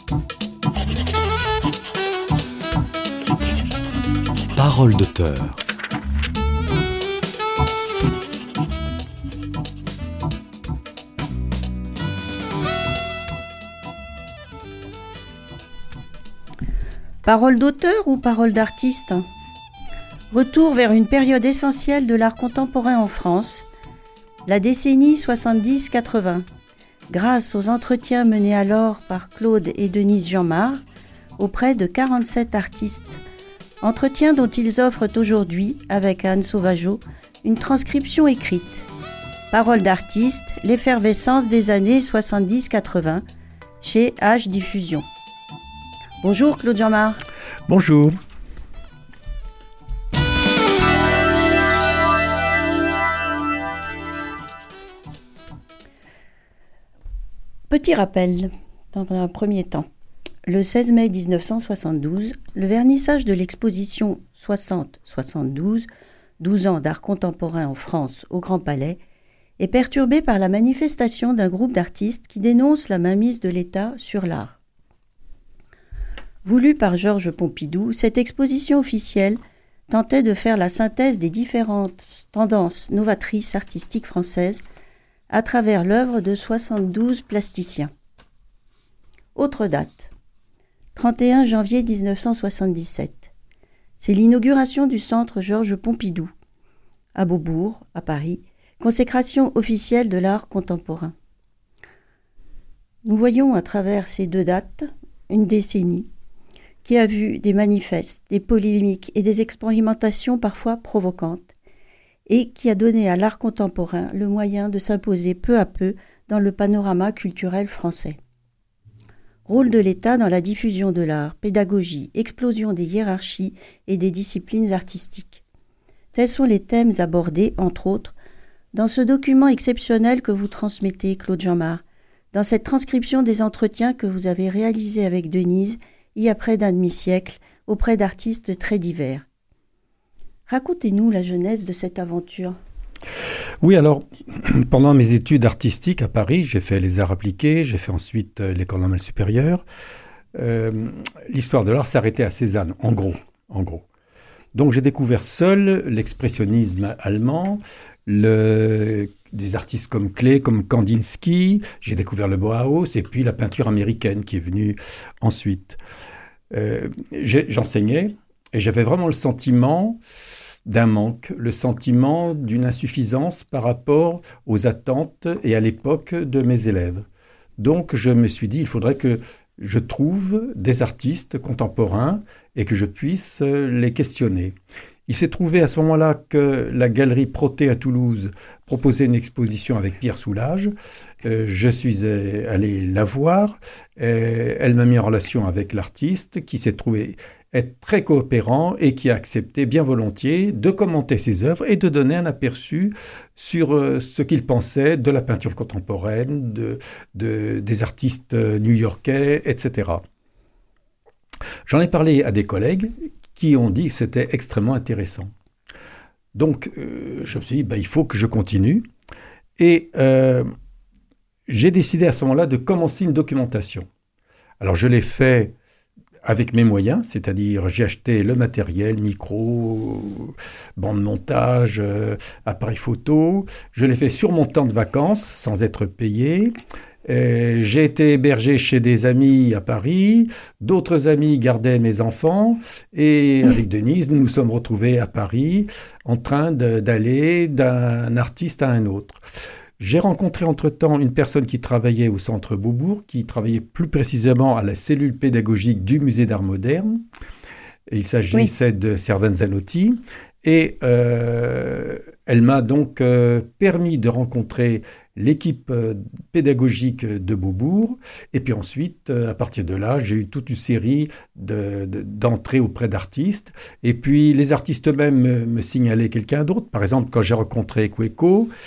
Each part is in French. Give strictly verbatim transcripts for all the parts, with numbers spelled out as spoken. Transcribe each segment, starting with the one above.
Parole d'auteur. Parole d'auteur ou parole d'artiste ? Retour vers une période essentielle de l'art contemporain en France, la décennie soixante-dix quatre-vingts. Grâce aux entretiens menés alors par Claude et Denise Jeanmar auprès de quarante-sept artistes. Entretiens dont ils offrent aujourd'hui, avec Anne Sauvageau, une transcription écrite. Parole d'artiste, l'effervescence des années soixante-dix quatre-vingts, chez H Diffusion. Bonjour Claude Jeanmar. Bonjour. Petit rappel, dans un premier temps. Le seize mai dix-neuf cent soixante-douze, le vernissage de l'exposition soixante soixante-douze, douze ans d'art contemporain en France au Grand Palais, est perturbé par la manifestation d'un groupe d'artistes qui dénoncent la mainmise de l'État sur l'art. Voulue par Georges Pompidou, cette exposition officielle tentait de faire la synthèse des différentes tendances novatrices artistiques françaises à travers l'œuvre de soixante-douze plasticiens. Autre date, trente et un janvier dix-neuf cent soixante-dix-sept. C'est l'inauguration du centre Georges Pompidou, à Beaubourg, à Paris, consécration officielle de l'art contemporain. Nous voyons à travers ces deux dates une décennie qui a vu des manifestes, des polémiques et des expérimentations parfois provocantes, et qui a donné à l'art contemporain le moyen de s'imposer peu à peu dans le panorama culturel français. Rôle de l'État dans la diffusion de l'art, pédagogie, explosion des hiérarchies et des disciplines artistiques. Tels sont les thèmes abordés, entre autres, dans ce document exceptionnel que vous transmettez, Claude Jeanmar, dans cette transcription des entretiens que vous avez réalisés avec Denise il y a près d'un demi-siècle auprès d'artistes très divers. Racontez-nous la genèse de cette aventure. Oui, alors, pendant mes études artistiques à Paris, j'ai fait les arts appliqués, j'ai fait ensuite euh, l'école normale supérieure. Euh, l'histoire de l'art s'arrêtait à Cézanne, en gros, en gros. Donc j'ai découvert seul l'expressionnisme allemand, le, des artistes comme Klee, comme Kandinsky, j'ai découvert le Bauhaus et puis la peinture américaine qui est venue ensuite. Euh, j'ai, j'enseignais et j'avais vraiment le sentiment d'un manque, le sentiment d'une insuffisance par rapport aux attentes et à l'époque de mes élèves. Donc je me suis dit, il faudrait que je trouve des artistes contemporains et que je puisse les questionner. Il s'est trouvé à ce moment-là que la galerie Proté à Toulouse proposait une exposition avec Pierre Soulages. Euh, je suis allé la voir. Euh, elle m'a mis en relation avec l'artiste qui s'est trouvé être très coopérant et qui a accepté bien volontiers de commenter ses œuvres et de donner un aperçu sur euh, ce qu'il pensait de la peinture contemporaine, de, de, des artistes new-yorkais, et cetera. J'en ai parlé à des collègues qui ont dit que c'était extrêmement intéressant. Donc, euh, je me suis dit, bah, il faut que je continue. Et euh, j'ai décidé à ce moment-là de commencer une documentation. Alors, je l'ai fait avec mes moyens, c'est-à-dire j'ai acheté le matériel, micro, bande montage, euh, appareil photo. Je l'ai fait sur mon temps de vacances, sans être payé. Euh, j'ai été hébergé chez des amis à Paris. D'autres amis gardaient mes enfants. Et avec Denise, nous nous sommes retrouvés à Paris en train de, d'aller d'un artiste à un autre. J'ai rencontré entre-temps une personne qui travaillait au centre Beaubourg, qui travaillait plus précisément à la cellule pédagogique du musée d'art moderne. Il s'agissait oui. de Servan Zanotti. Et euh, elle m'a donc euh, permis de rencontrer l'équipe euh, pédagogique de Beaubourg. Et puis ensuite, euh, à partir de là, j'ai eu toute une série de, de, d'entrées auprès d'artistes. Et puis les artistes eux-mêmes me, me signalaient quelqu'un d'autre. Par exemple, quand j'ai rencontré Cueco,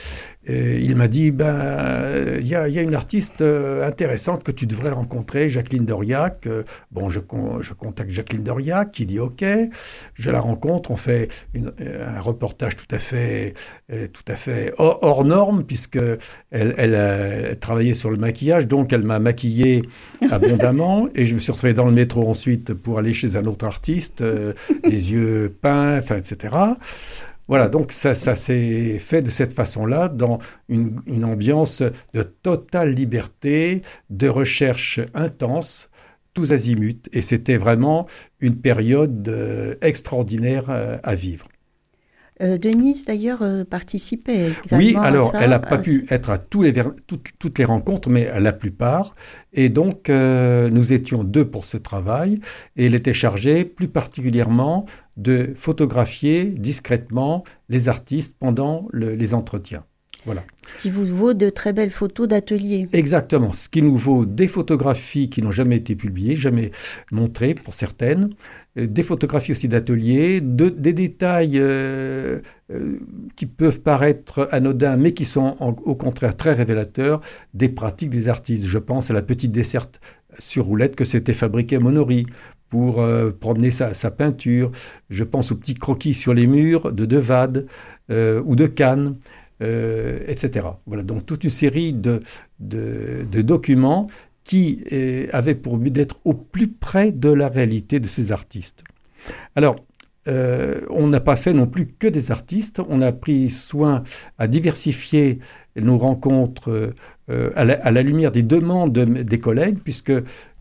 Et il m'a dit, ben, il y, y a une artiste intéressante que tu devrais rencontrer, Jacqueline Doriac. Bon, je, je contacte Jacqueline Doriac, qui dit OK. Je la rencontre, on fait une, un reportage tout à fait, tout à fait hors, hors norme, puisqu'elle elle, elle travaillait sur le maquillage, donc elle m'a maquillé abondamment. Et je me suis retrouvé dans le métro ensuite pour aller chez un autre artiste, euh, les yeux peints, enfin, et cetera. Voilà, donc ça, ça s'est fait de cette façon-là, dans une, une ambiance de totale liberté, de recherche intense, tous azimuts. Et c'était vraiment une période euh, extraordinaire euh, à vivre. Euh, Denise, d'ailleurs, euh, participait également Oui, alors, à ça, elle n'a pas à... pu être à tous les ver- toutes, toutes les rencontres, mais à la plupart. Et donc, euh, nous étions deux pour ce travail. Et elle était chargée, plus particulièrement, de photographier discrètement les artistes pendant le, les entretiens. Voilà. Qui vous vaut de très belles photos d'atelier. Exactement. Ce qui nous vaut des photographies qui n'ont jamais été publiées, jamais montrées pour certaines, euh, des photographies aussi d'atelier, de, des détails euh, euh, qui peuvent paraître anodins, mais qui sont en, au contraire très révélateurs des pratiques des artistes. Je pense à la petite desserte sur roulette que s'était fabriquée Monory pour euh, promener sa, sa peinture. Je pense aux petits croquis sur les murs de Devade euh, ou de Cannes. Euh, et cetera. Voilà, donc toute une série de, de, de documents qui euh, avaient pour but d'être au plus près de la réalité de ces artistes. Alors, euh, on n'a pas fait non plus que des artistes, on a pris soin à diversifier nos rencontres euh, à, la, à la lumière des demandes de, des collègues, puisque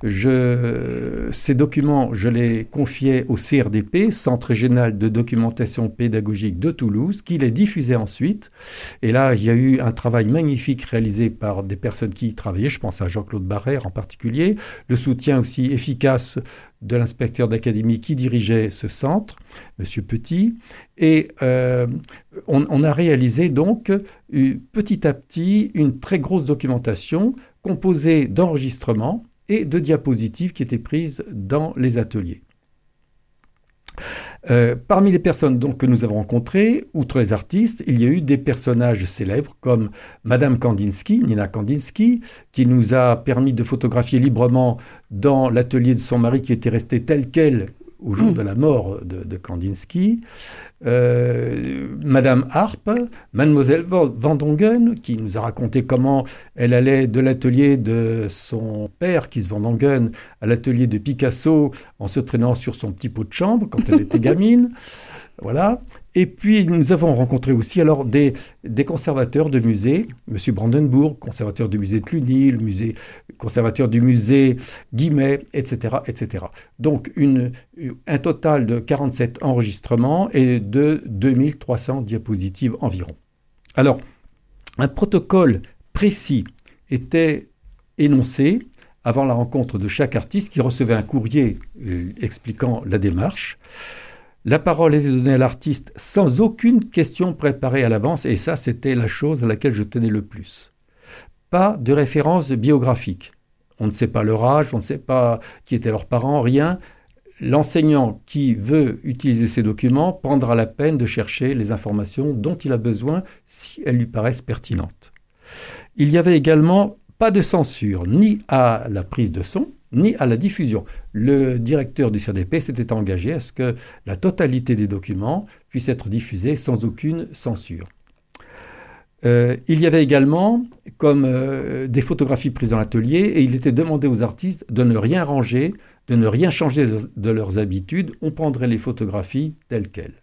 je, ces documents, je les confiais au C R D P, Centre régional de documentation pédagogique de Toulouse, qui les diffusait ensuite. Et là, il y a eu un travail magnifique réalisé par des personnes qui y travaillaient, je pense à Jean-Claude Barrère en particulier, le soutien aussi efficace de l'inspecteur d'académie qui dirigeait ce centre, M. Petit. Et euh, on, on a réalisé donc euh, petit à petit une très grosse documentation composée d'enregistrements et de diapositives qui étaient prises dans les ateliers. Euh, parmi les personnes donc, que nous avons rencontrées, outre les artistes, il y a eu des personnages célèbres comme Madame Kandinsky, Nina Kandinsky, qui nous a permis de photographier librement dans l'atelier de son mari qui était resté tel quel au jour mmh. de la mort de, de Kandinsky. Euh, Madame Harpe, Mademoiselle Van Dongen, qui nous a raconté comment elle allait de l'atelier de son père, Kees Van Dongen, à l'atelier de Picasso en se traînant sur son petit pot de chambre quand elle était gamine. Voilà. Et puis, nous avons rencontré aussi alors des, des conservateurs de musées, M. Brandenburg, conservateur du musée de Cluny, le musée, conservateur du musée Guimet, et cetera, et cetera. Donc, une, un total de quarante-sept enregistrements et de deux mille trois cents diapositives environ. Alors, un protocole précis était énoncé avant la rencontre de chaque artiste qui recevait un courrier euh, expliquant la démarche. La parole était donnée à l'artiste sans aucune question préparée à l'avance, et ça, c'était la chose à laquelle je tenais le plus. Pas de référence biographique. On ne sait pas leur âge, on ne sait pas qui étaient leurs parents, rien. L'enseignant qui veut utiliser ces documents prendra la peine de chercher les informations dont il a besoin si elles lui paraissent pertinentes. Il y avait également pas de censure, ni à la prise de son, ni à la diffusion. Le directeur du C R D P s'était engagé à ce que la totalité des documents puisse être diffusée sans aucune censure. Euh, il y avait également comme euh, des photographies prises dans l'atelier et il était demandé aux artistes de ne rien ranger, de ne rien changer de, de leurs habitudes. On prendrait les photographies telles quelles.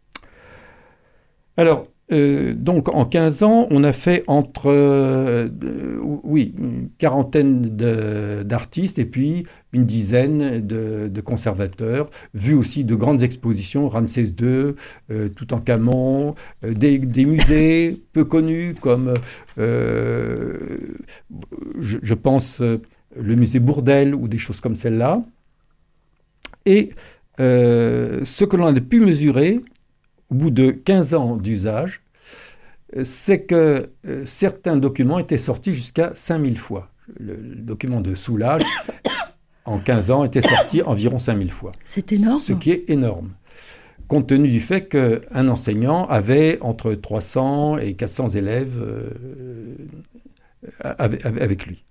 Alors, Euh, donc en quinze ans, on a fait entre euh, euh, oui, une quarantaine de, d'artistes et puis une dizaine de, de conservateurs, vu aussi de grandes expositions, Ramsès deux, euh, Toutankhamon, euh, des, des musées peu connus comme, euh, je, je pense, euh, le musée Bourdelle ou des choses comme celle-là. Et euh, ce que l'on a pu mesurer, au bout de quinze ans d'usage, c'est que euh, certains documents étaient sortis jusqu'à cinq mille fois. Le, le document de Soulage, en quinze ans, était sorti environ cinq mille fois. C'est énorme. Ce qui est énorme. compte tenu du fait qu'un enseignant avait entre trois cents et quatre cents élèves euh, avec, avec lui.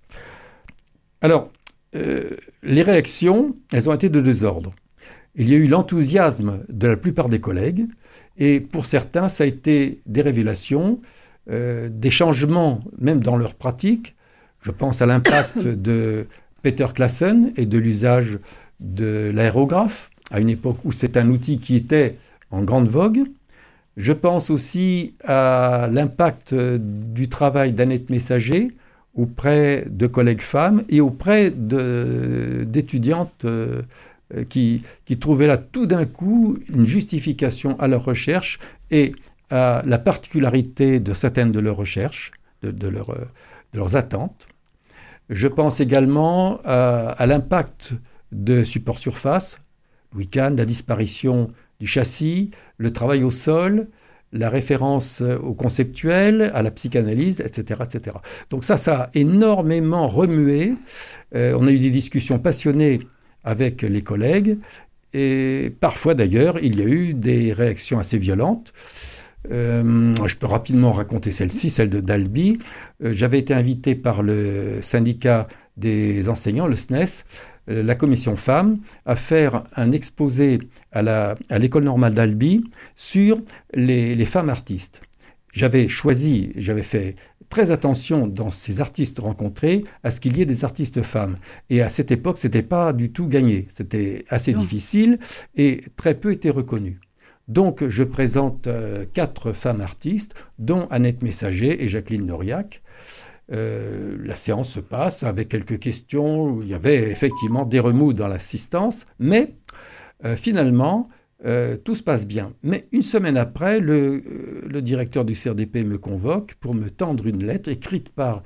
Alors, euh, les réactions, elles ont été de deux ordres. Il y a eu l'enthousiasme de la plupart des collègues, et pour certains, ça a été des révélations, euh, des changements même dans leur pratique. Je pense à l'impact de Peter Claassen et de l'usage de l'aérographe, à une époque où c'est un outil qui était en grande vogue. Je pense aussi à l'impact du travail d'Annette Messager auprès de collègues femmes et auprès de, d'étudiantes euh, qui, qui trouvaient là tout d'un coup une justification à leur recherche et à la particularité de certaines de leurs recherches, de, de, leur, de leurs attentes. Je pense également à, à l'impact de support surface, Louis Kahn, la disparition du châssis, le travail au sol, la référence au conceptuel, à la psychanalyse, et cetera, et cetera. Donc ça, ça a énormément remué. Euh, on a eu des discussions passionnées avec les collègues, et parfois d'ailleurs, il y a eu des réactions assez violentes. Euh, je peux rapidement raconter celle-ci, celle de d'Albi. Euh, j'avais été invité par le syndicat des enseignants, le S N E S, euh, la commission femmes, à faire un exposé à, la, à l'école normale d'Albi sur les, les femmes artistes. J'avais choisi, j'avais fait très attention dans ces artistes rencontrés à ce qu'il y ait des artistes femmes. Et à cette époque, ce n'était pas du tout gagné. C'était assez non. difficile et très peu étaient reconnus. Donc, je présente euh, quatre femmes artistes, dont Annette Messager et Jacqueline Doriac. Euh, la séance se passe avec quelques questions. Il y avait effectivement des remous dans l'assistance, mais euh, finalement, euh, tout se passe bien. Mais une semaine après, le, euh, le directeur du C R D P me convoque pour me tendre une lettre écrite par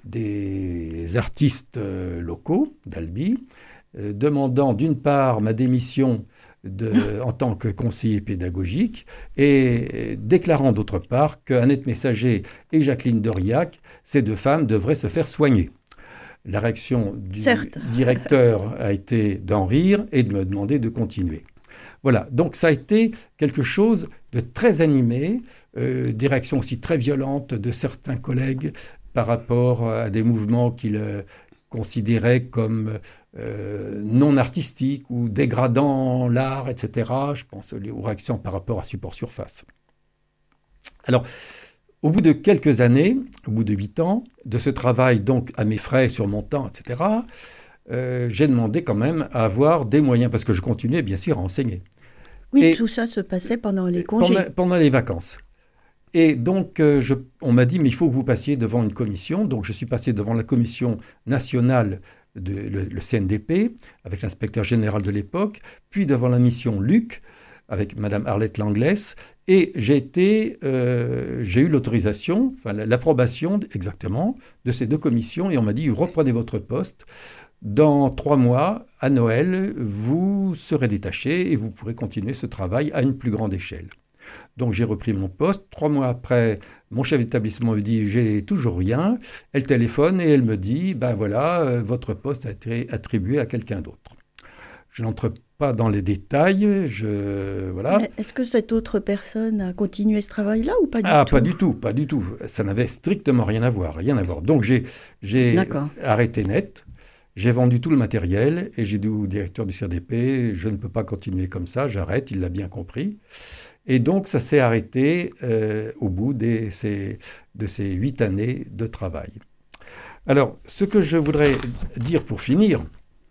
des artistes euh, locaux d'Albi, euh, demandant d'une part ma démission De, en tant que conseiller pédagogique et déclarant d'autre part qu'Annette Messager et Jacqueline Doriac, ces deux femmes, devraient se faire soigner. La réaction du Certes. directeur a été d'en rire et de me demander de continuer. Voilà, donc ça a été quelque chose de très animé, euh, des réactions aussi très violentes de certains collègues par rapport à des mouvements qu'ils euh, considéraient comme Euh, non artistique ou dégradant l'art, et cetera. Je pense aux réactions par rapport à support surface. Alors, au bout de quelques années, au bout de huit ans, de ce travail donc à mes frais, sur mon temps, et cetera, euh, j'ai demandé quand même à avoir des moyens, parce que je continuais bien sûr à enseigner. Oui, et tout ça se passait pendant les congés. Pendant, pendant les vacances. Et donc, euh, je, on m'a dit, mais il faut que vous passiez devant une commission. Donc, je suis passé devant la commission nationale De, le, le C N D P, avec l'inspecteur général de l'époque, puis devant la mission Luc, avec Madame Arlette Langlès, et j'ai, été, euh, j'ai eu l'autorisation, enfin l'approbation exactement, de ces deux commissions, et on m'a dit, reprenez votre poste, dans trois mois, à Noël, vous serez détaché, et vous pourrez continuer ce travail à une plus grande échelle. Donc j'ai repris mon poste. Trois mois après, mon chef d'établissement me dit « j'ai toujours rien ». Elle téléphone et elle me dit « ben voilà, euh, votre poste a été attribué à quelqu'un d'autre ». Je n'entre pas dans les détails. Je, voilà. Mais est-ce que cette autre personne a continué ce travail-là ou pas du ah, tout ? Pas du tout, pas du tout. Ça n'avait strictement rien à voir, rien à voir. Donc j'ai, j'ai arrêté net. J'ai vendu tout le matériel et j'ai dit au directeur du C R D P « je ne peux pas continuer comme ça, j'arrête », il l'a bien compris. Et donc, ça s'est arrêté euh, au bout des, ces, de ces huit années de travail. Alors, ce que je voudrais dire pour finir,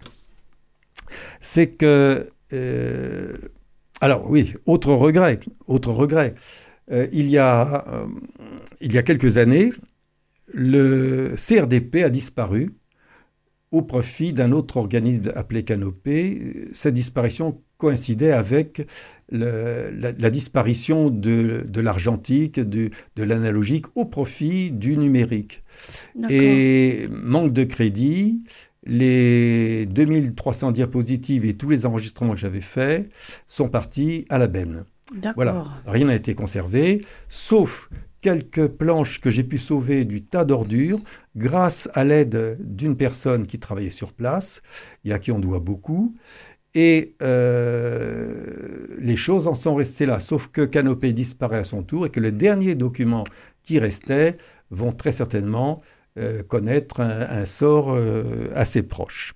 c'est que... Euh, alors oui, autre regret, autre regret. Euh, il, y a, euh, il y a quelques années, le C R D P a disparu au profit d'un autre organisme appelé Canopé. Cette disparition coïncidait avec le, la, la disparition de, de l'argentique, de, de l'analogique au profit du numérique. D'accord. Et manque de crédit, les deux mille trois cents diapositives et tous les enregistrements que j'avais faits sont partis à la benne. D'accord. Voilà, rien n'a été conservé, sauf quelques planches que j'ai pu sauver du tas d'ordures grâce à l'aide d'une personne qui travaillait sur place et à qui on doit beaucoup. Et euh, les choses en sont restées là, sauf que Canopée disparaît à son tour et que les derniers documents qui restaient vont très certainement euh, connaître un, un sort euh, assez proche.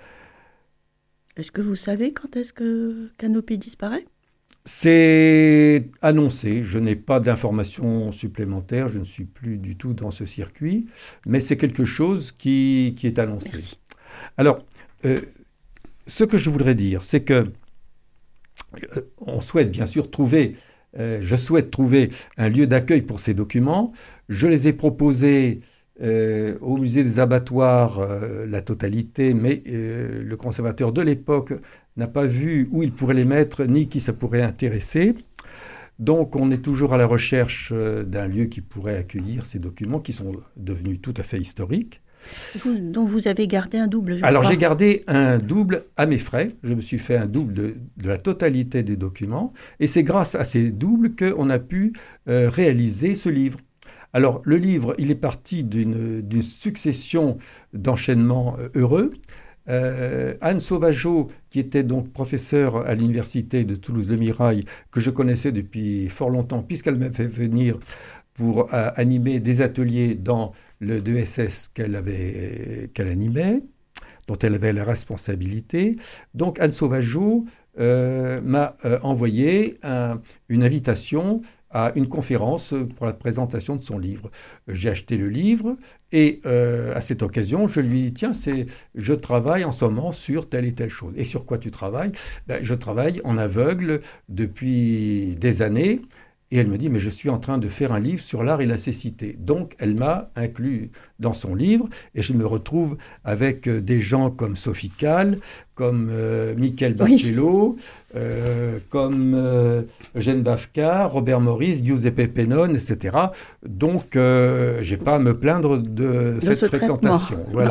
Est-ce que vous savez quand est-ce que Canopée disparaît ? C'est annoncé, je n'ai pas d'informations supplémentaires, je ne suis plus du tout dans ce circuit, mais c'est quelque chose qui, qui est annoncé. Merci. Alors, euh, ce que je voudrais dire, c'est que euh, on souhaite bien sûr trouver, euh, je souhaite trouver un lieu d'accueil pour ces documents. Je les ai proposés euh, au musée des abattoirs, euh, la totalité, mais euh, le conservateur de l'époque n'a pas vu où il pourrait les mettre, ni qui ça pourrait intéresser. Donc on est toujours à la recherche euh, d'un lieu qui pourrait accueillir ces documents qui sont devenus tout à fait historiques. Vous, donc vous avez gardé un double, je Alors crois. j'ai gardé un double à mes frais. Je me suis fait un double de, de la totalité des documents. Et c'est grâce à ces doubles qu'on a pu euh, réaliser ce livre. Alors le livre, il est parti d'une, d'une succession d'enchaînements euh, heureux. Euh, Anne Sauvageau, qui était donc professeure à l'université de Toulouse-Le Mirail, que je connaissais depuis fort longtemps, puisqu'elle m'a fait venir pour euh, animer des ateliers dans le D E S S qu'elle, avait, qu'elle animait, dont elle avait la responsabilité. Donc Anne Sauvageau euh, m'a euh, envoyé un, une invitation à une conférence pour la présentation de son livre. J'ai acheté le livre et euh, à cette occasion, je lui ai dit, tiens, c'est, je travaille en ce moment sur telle et telle chose. Et sur quoi tu travailles ? Ben, je travaille en aveugle depuis des années. Et elle me dit, mais je suis en train de faire un livre sur l'art et la cécité. Donc, elle m'a inclus dans son livre et je me retrouve avec des gens comme Sophie Calle, comme euh, Michael Barcello, oui. euh, comme euh, Eugène Bafka, Robert Maurice, Giuseppe Pennone, et cetera. Donc, euh, je n'ai pas à me plaindre de, de cette ce fréquentation. Voilà.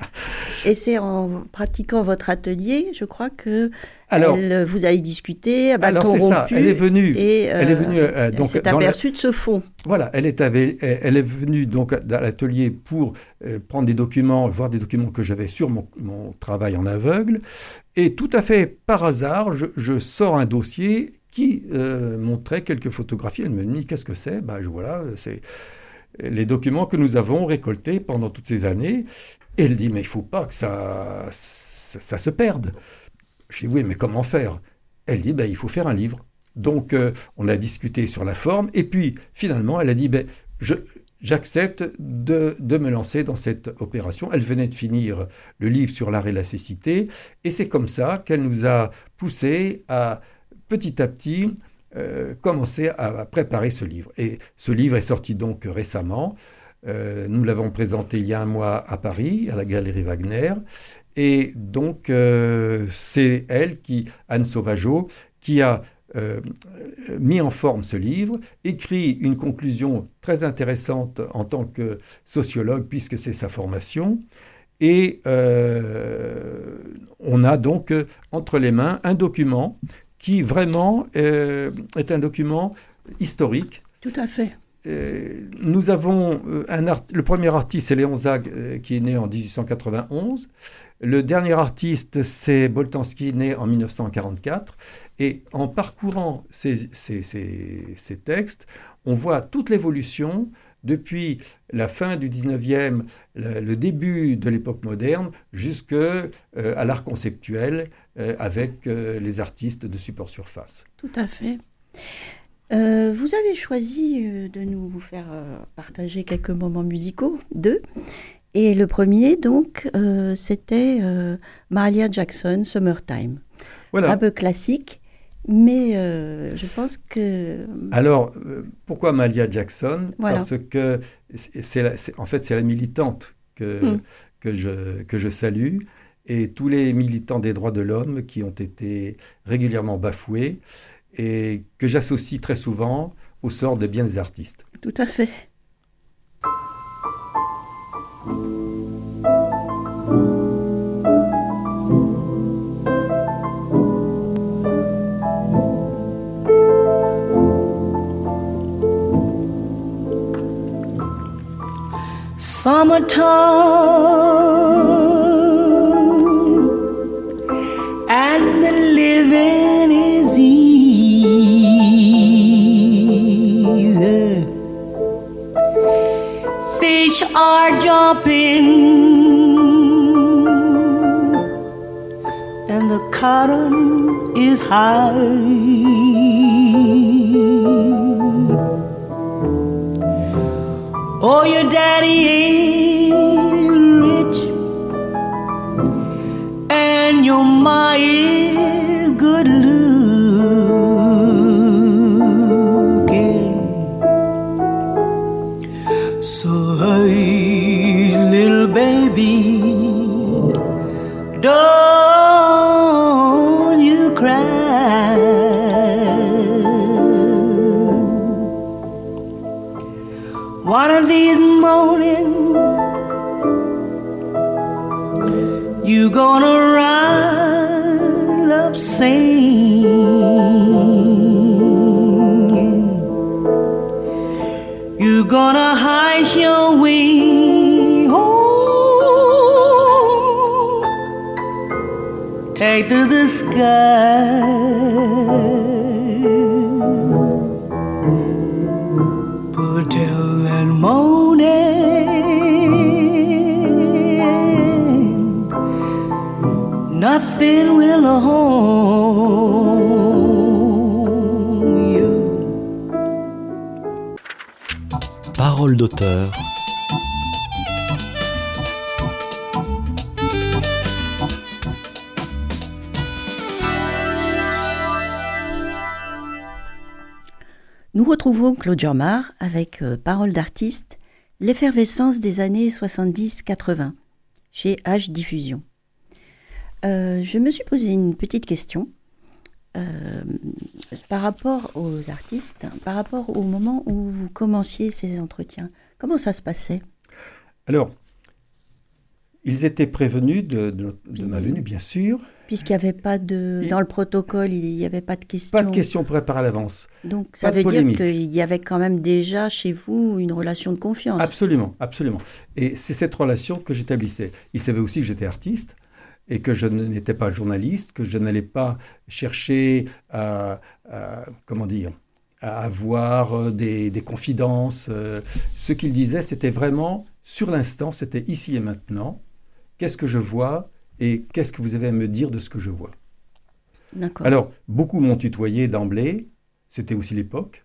Et c'est en pratiquant votre atelier, je crois que alors, elle, vous avez discuté à bâton alors c'est rompu. Ça, elle est venue. Et euh, elle est venue. Euh, donc, elle s'est aperçue la... de ce fond. Voilà, elle est, avec, elle est venue donc à l'atelier pour euh, prendre des documents, voir des documents que j'avais sur mon, mon travail en aveugle. Et tout à fait par hasard, je, je sors un dossier qui euh, montrait quelques photographies. Elle me dit, qu'est-ce que c'est ? Ben, je, voilà, c'est les documents que nous avons récoltés pendant toutes ces années. Et elle dit, mais il ne faut pas que ça, ça, ça se perde. Je dis, oui, mais comment faire ? Elle dit, ben, il faut faire un livre. Donc, euh, on a discuté sur la forme. Et puis, finalement, elle a dit, ben, je, j'accepte de, de me lancer dans cette opération. Elle venait de finir le livre sur l'art et la cécité. Et c'est comme ça qu'elle nous a poussé à, petit à petit, euh, commencer à, à préparer ce livre. Et ce livre est sorti donc récemment. Euh, nous l'avons présenté il y a un mois à Paris, à la Galerie Wagner. Et donc, euh, c'est elle, qui, Anne Sauvageau, qui a euh, mis en forme ce livre, écrit une conclusion très intéressante en tant que sociologue, puisque c'est sa formation. Et euh, on a donc euh, entre les mains un document qui vraiment euh, est un document historique. Tout à fait. Euh, nous avons euh, un art- le premier artiste, c'est Léon Zag, euh, qui est né en dix-huit cent quatre-vingt-onze. Le dernier artiste, c'est Boltanski, né en dix-neuf cent quarante-quatre. Et en parcourant ces, ces, ces, ces textes, on voit toute l'évolution depuis la fin du dix-neuvième, le, le début de l'époque moderne, jusqu'à euh, l'art conceptuel euh, avec euh, les artistes de support surface. Tout à fait. Euh, vous avez choisi euh, de nous faire euh, partager quelques moments musicaux, deux. Et le premier, donc, euh, c'était euh, Mahalia Jackson, Summertime. Voilà. Un peu classique, mais euh, je pense que... Alors, euh, pourquoi Mahalia Jackson ? Voilà. Parce que, c'est, c'est la, c'est, en fait, c'est la militante que, mm. que, je, que je salue, et tous les militants des droits de l'homme qui ont été régulièrement bafoués, et que j'associe très souvent au sort de bien des artistes. Tout à fait. Summertime and the and the cotton is high. Oh, your daddy ain't rich, and your ma is good looking. So hey, little baby, don't you cry. One of these mornings you gonna rise up singing. You gonna hide your wing home, take to the sky. But till that morning, nothing will harm you. Parole d'auteur. Nous retrouvons Claude Jeanmar avec euh, Parole d'artiste, l'effervescence des années soixante-dix quatre-vingts, chez H Diffusion. Euh, je me suis posé une petite question euh, par rapport aux artistes, par rapport au moment où vous commenciez ces entretiens. Comment ça se passait ? Alors, ils étaient prévenus de, de, de ma venue, bien sûr. Puisqu'il n'y avait pas de... Dans le protocole, il n'y avait pas de questions. Pas de questions préparées à l'avance. Donc, ça veut dire qu'il y avait quand même déjà chez vous une relation de confiance. Absolument, absolument. Et c'est cette relation que j'établissais. Ils savaient aussi que j'étais artiste et que je n'étais pas journaliste, que je n'allais pas chercher à, à comment dire, à avoir des, des confidences. Ce qu'ils disaient, c'était vraiment, sur l'instant, c'était ici et maintenant. Qu'est-ce que je vois ? Et qu'est-ce que vous avez à me dire de ce que je vois ? D'accord. Alors, beaucoup m'ont tutoyé d'emblée, c'était aussi l'époque.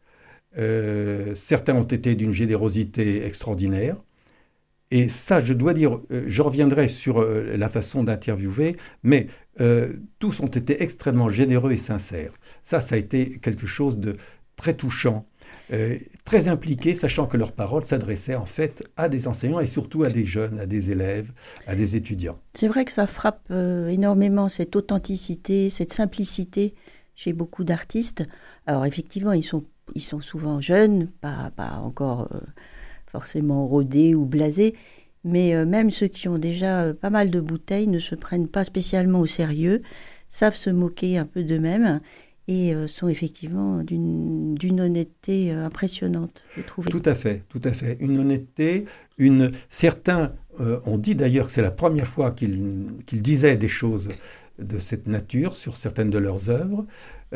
Euh, certains ont été d'une générosité extraordinaire. Et ça, je dois dire, euh, je reviendrai sur euh, la façon d'interviewer, mais euh, tous ont été extrêmement généreux et sincères. Ça, ça a été quelque chose de très touchant. Euh, très impliqués, sachant que leurs paroles s'adressaient en fait à des enseignants et surtout à des jeunes, à des élèves, à des étudiants. C'est vrai que ça frappe euh, énormément, cette authenticité, cette simplicité chez beaucoup d'artistes. Alors effectivement, ils sont, ils sont souvent jeunes, pas, pas encore euh, forcément rodés ou blasés, mais euh, même ceux qui ont déjà euh, pas mal de bouteilles ne se prennent pas spécialement au sérieux, savent se moquer un peu d'eux-mêmes, et euh, sont effectivement d'une, d'une honnêteté euh, impressionnante, je trouve. Tout à fait, tout à fait. Une honnêteté, une... certains euh, ont dit d'ailleurs que c'est la première fois qu'ils, qu'ils disaient des choses de cette nature sur certaines de leurs œuvres.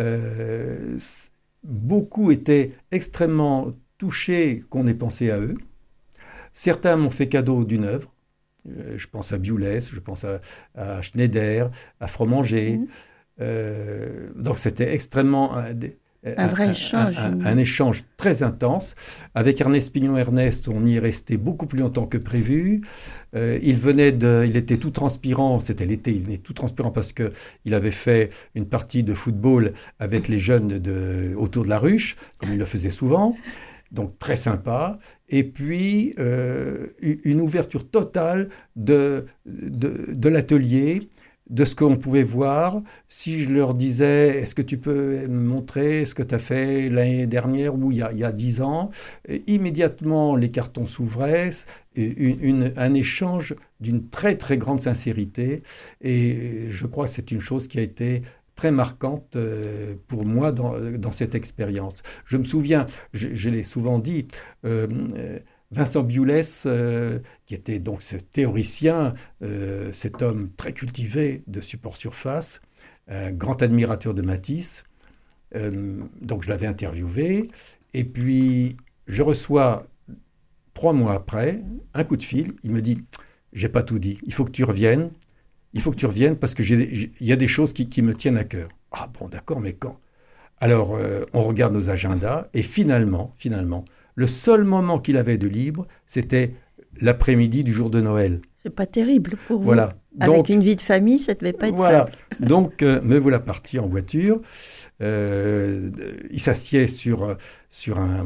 Euh, beaucoup étaient extrêmement touchés qu'on ait pensé à eux. Certains m'ont fait cadeau d'une œuvre. Euh, je pense à Biolès, je pense à, à Schneider, à Fromager. Mmh. Euh, donc c'était extrêmement un, un vrai un, échange, un, un, un échange très intense. Avec Ernest Pignon-Ernest, on y est resté beaucoup plus longtemps que prévu. Euh, il venait de, il était tout transpirant. C'était l'été, il venait tout transpirant parce que il avait fait une partie de football avec les jeunes de, autour de la ruche, comme il le faisait souvent. Donc très sympa. Et puis euh, une ouverture totale de de, de l'atelier, de ce qu'on pouvait voir. Si je leur disais, est-ce que tu peux me montrer ce que tu as fait l'année dernière ou il y a, il y a dix ans, et immédiatement les cartons s'ouvraient, une, une, un échange d'une très très grande sincérité, et je crois que c'est une chose qui a été très marquante euh, pour moi dans, dans cette expérience. Je me souviens, je, je l'ai souvent dit, euh, euh, Vincent Biolès, euh, qui était donc ce théoricien, euh, cet homme très cultivé de support surface, un grand admirateur de Matisse. Euh, donc je l'avais interviewé. Et puis je reçois, trois mois après, un coup de fil. Il me dit « J'ai pas tout dit, il faut que tu reviennes. il faut que tu reviennes parce qu'il y a des choses qui, qui me tiennent à cœur. Ah bon, d'accord, mais quand? Alors, euh, on regarde nos agendas et finalement, finalement, le seul moment qu'il avait de libre, c'était l'après-midi du jour de Noël. C'est pas terrible pour vous. Voilà. Avec Donc, une vie de famille, ça devait pas être voilà. simple. Donc, euh, me voilà parti en voiture. Euh, il s'assied sur, sur, un,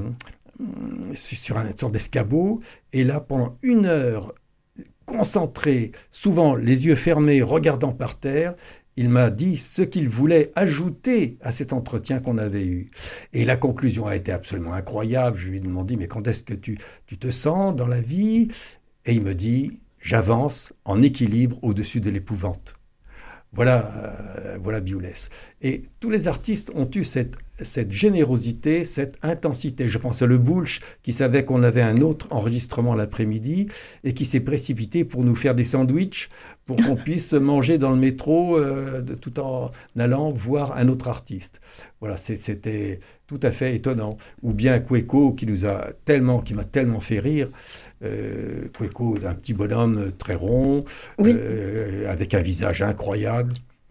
sur un- une sorte d'escabeau. Et là, pendant une heure, concentré, souvent les yeux fermés, regardant par terre, il m'a dit ce qu'il voulait ajouter à cet entretien qu'on avait eu. Et la conclusion a été absolument incroyable. Je lui ai demandé, mais quand est-ce que tu, tu te sens dans la vie? Et il me dit, j'avance en équilibre au-dessus de l'épouvante. Voilà, euh, voilà Biolès. Et tous les artistes ont eu cette, cette générosité, cette intensité. Je pense à Le Boulch, qui savait qu'on avait un autre enregistrement l'après-midi et qui s'est précipité pour nous faire des sandwichs pour qu'on puisse manger dans le métro euh, de, tout en allant voir un autre artiste. Voilà, c'est, c'était tout à fait étonnant. Ou bien Cueco, qui nous a tellement, qui m'a tellement fait rire. Euh, Cueco, un petit bonhomme très rond, Oui. euh, avec un visage incroyable,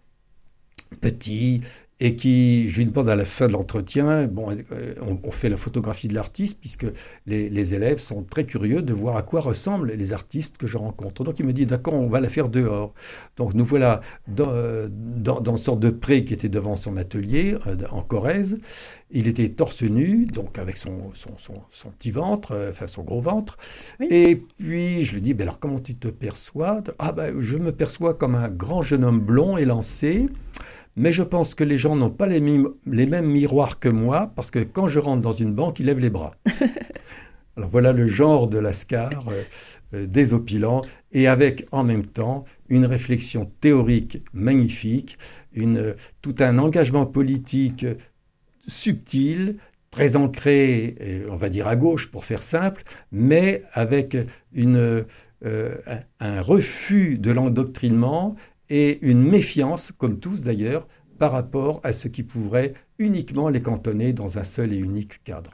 petit, et qui, je lui demande à la fin de l'entretien, bon, euh, on, on fait la photographie de l'artiste, puisque les, les élèves sont très curieux de voir à quoi ressemblent les artistes que je rencontre. Donc il me dit, d'accord, on va la faire dehors. Donc nous voilà dans, euh, dans, dans une sorte de pré qui était devant son atelier, euh, en Corrèze. Il était torse nu, donc avec son, son, son, son petit ventre, euh, enfin son gros ventre. Oui. Et puis je lui dis, ben alors comment tu te perçois? Ah ben je me perçois comme un grand jeune homme blond élancé. Mais je pense que les gens n'ont pas les, mi- les mêmes miroirs que moi, parce que quand je rentre dans une banque, ils lèvent les bras. Alors voilà le genre de Lascar, euh, euh, désopilant, et avec en même temps une réflexion théorique magnifique, une, euh, tout un engagement politique euh, subtil, très ancré, euh, on va dire à gauche pour faire simple, mais avec une, euh, un, un refus de l'endoctrinement et une méfiance, comme tous d'ailleurs, par rapport à ce qui pourrait uniquement les cantonner dans un seul et unique cadre.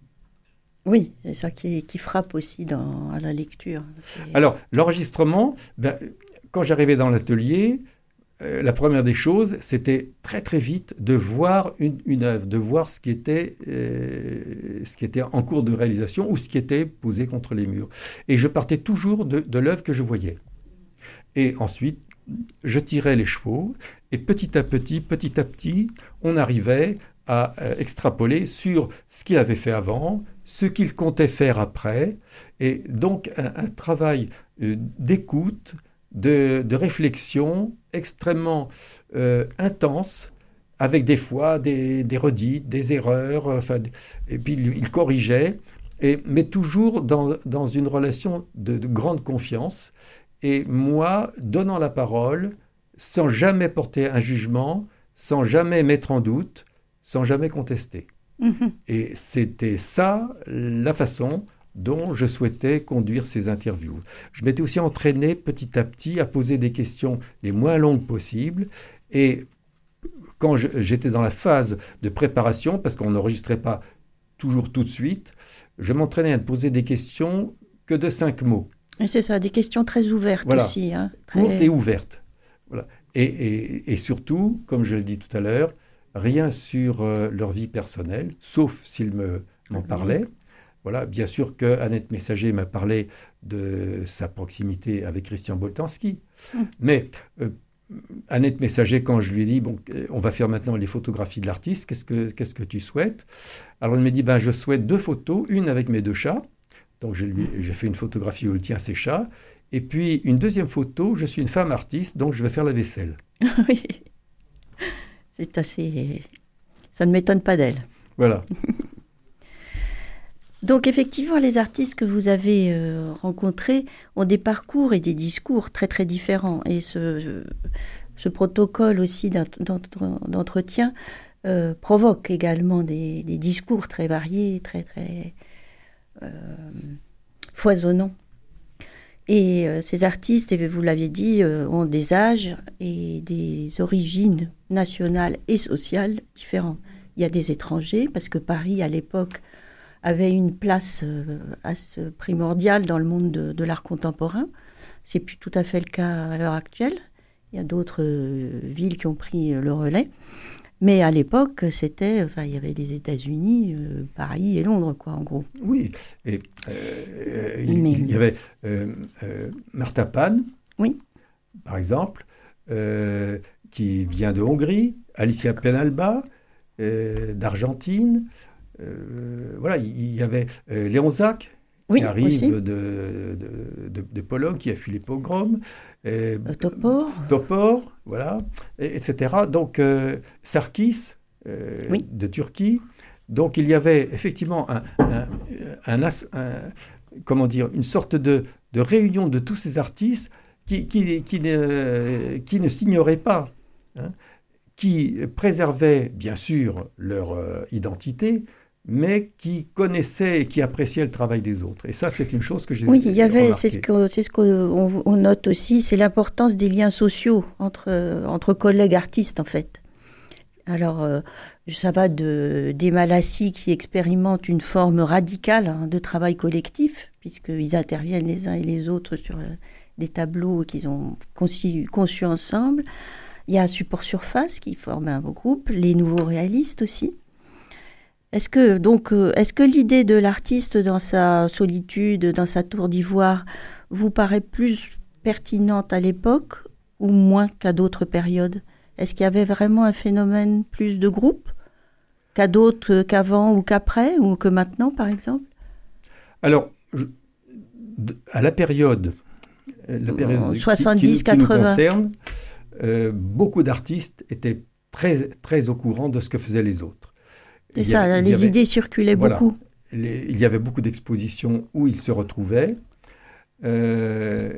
Oui, c'est ça qui, qui frappe aussi dans, à la lecture. C'est- Alors, l'enregistrement, ben, quand j'arrivais dans l'atelier, euh, la première des choses, c'était très très vite de voir une, une œuvre, de voir ce qui, était, euh, ce qui était en cours de réalisation ou ce qui était posé contre les murs. Et je partais toujours de, de l'œuvre que je voyais. Et ensuite, je tirais les chevaux et petit à petit, petit à petit, on arrivait à euh, extrapoler sur ce qu'il avait fait avant, ce qu'il comptait faire après, et donc un, un travail euh, d'écoute, de, de réflexion extrêmement euh, intense, avec des fois des, des redites, des erreurs, enfin, et puis il, il corrigeait, et, mais toujours dans, dans une relation de, de grande confiance. Et moi, donnant la parole, sans jamais porter un jugement, sans jamais mettre en doute, sans jamais contester. Mhm. Et c'était ça la façon dont je souhaitais conduire ces interviews. Je m'étais aussi entraîné petit à petit à poser des questions les moins longues possibles. Et quand je- j'étais dans la phase de préparation, parce qu'on n'enregistrait pas toujours tout de suite, je m'entraînais à ne poser des questions que de cinq mots. Et c'est ça, des questions très ouvertes Voilà. aussi. Hein, très- Courte et ouverte. Voilà. Et, et- et surtout, comme je l'ai dit tout à l'heure, rien sur euh, leur vie personnelle, sauf s'ils me, m'en parlaient. Voilà. Bien sûr que Annette Messager m'a parlé de sa proximité avec Christian Boltanski. Mm. Mais euh, Annette Messager, quand je lui ai dit, bon, euh, on va faire maintenant les photographies de l'artiste, qu'est-ce que, qu'est-ce que tu souhaites? Alors elle m'a dit, ben, je souhaite deux photos, une avec mes deux chats. Donc je lui- j'ai fait une photographie où il tient ses chats. Et puis une deuxième photo, je suis une femme artiste, donc je vais faire la vaisselle. Oui. C'est assez... Ça ne m'étonne pas d'elle. Voilà. Donc effectivement, les artistes que vous avez euh, rencontrés ont des parcours et des discours très très différents. Et ce, ce protocole aussi d'ent- d'ent- d'entretien euh, provoque également des, des discours très variés, très très euh, foisonnants. Et euh, ces artistes, et vous l'aviez dit, euh, ont des âges et des origines nationales et sociales différents. Il y a des étrangers, parce que Paris, à l'époque, avait une place euh, assez primordiale dans le monde de, de l'art contemporain. C'est plus tout à fait le cas à l'heure actuelle. Il y a d'autres euh, villes qui ont pris euh, le relais. Mais à l'époque, c'était, enfin, il y avait les États-Unis, euh, Paris et Londres, quoi, en gros. Oui, et euh, il, Mais- il y avait euh, euh, Marta Pan, Oui. par exemple, euh, qui vient de Hongrie, Alicia Penalba, euh, d'Argentine. Euh, voilà, il y avait euh, Léon Zak, Oui, qui arrive aussi. de, de, de- de Pologne, qui a fui les pogroms. euh, Euh, Topor. Topor, voilà, et- etc. Donc, euh, Sarkis, euh, Oui. de Turquie. Donc, il y avait effectivement un, un- un as- un- comment dire, une sorte de, de réunion de tous ces artistes qui, qui, qui ne, qui ne s'ignoraient pas, hein, qui préservaient, bien sûr, leur euh, identité, mais qui connaissaient et qui appréciaient le travail des autres. Et ça, c'est une chose que j'ai Oui, il y avait, remarquée. c'est ce que, c'est ce qu'on on note aussi, c'est l'importance des liens sociaux entre, euh, entre collègues artistes, en fait. Alors, euh, ça va de, des Malassis qui expérimentent une forme radicale hein, de travail collectif, puisqu'ils interviennent les uns et les autres sur euh, des tableaux qu'ils ont conçus, conçus ensemble. Il y a Support Surface qui forme un beau groupe, les Nouveaux Réalistes aussi. Est-ce que, donc, euh, est-ce que l'idée de l'artiste dans sa solitude, dans sa tour d'ivoire, vous paraît plus pertinente à l'époque ou moins qu'à d'autres périodes? Est-ce qu'il y avait vraiment un phénomène plus de groupe qu'à d'autres, euh, qu'avant ou qu'après, ou que maintenant, par exemple? Alors, je- de- à la période, euh, la période En qui- soixante-dix, qui, nous- qui nous quatre-vingts. concerne, euh, beaucoup d'artistes étaient très, très au courant de ce que faisaient les autres. C'est Il y ça, avait- il y les avait- idées circulaient voilà. beaucoup. les- il y avait beaucoup d'expositions où ils se retrouvaient. Euh,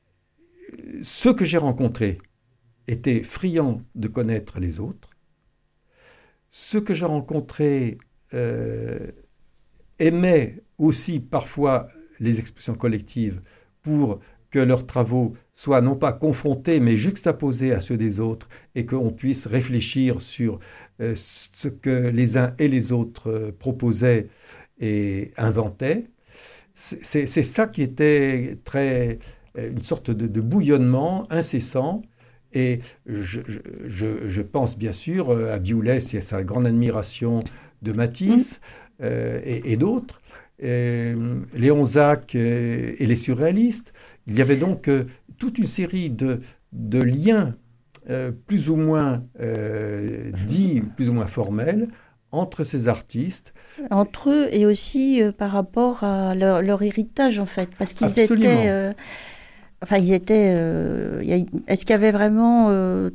ceux que j'ai rencontrés étaient friands de connaître les autres. Ceux que j'ai rencontrés euh, aimaient aussi parfois les expressions collectives pour que leurs travaux soient non pas confrontés mais juxtaposés à ceux des autres et qu'on puisse réfléchir sur euh, ce que les uns et les autres euh, proposaient et inventaient. C'est c'est- c'est ça qui était très, euh, une sorte de, de bouillonnement incessant. Et je, je- je- je pense bien sûr euh, à Biolès et à sa grande admiration de Matisse euh, et, et d'autres, euh, Léon Zak euh, et les surréalistes. Il y avait donc euh, toute une série de, de liens euh, plus ou moins euh, dits, plus ou moins formels, entre ces artistes. Entre eux et aussi euh, par rapport à leur, leur héritage, en fait. Parce qu'ils Absolument. étaient... euh, enfin, ils étaient... euh, il y a- est-ce qu'il y avait vraiment euh,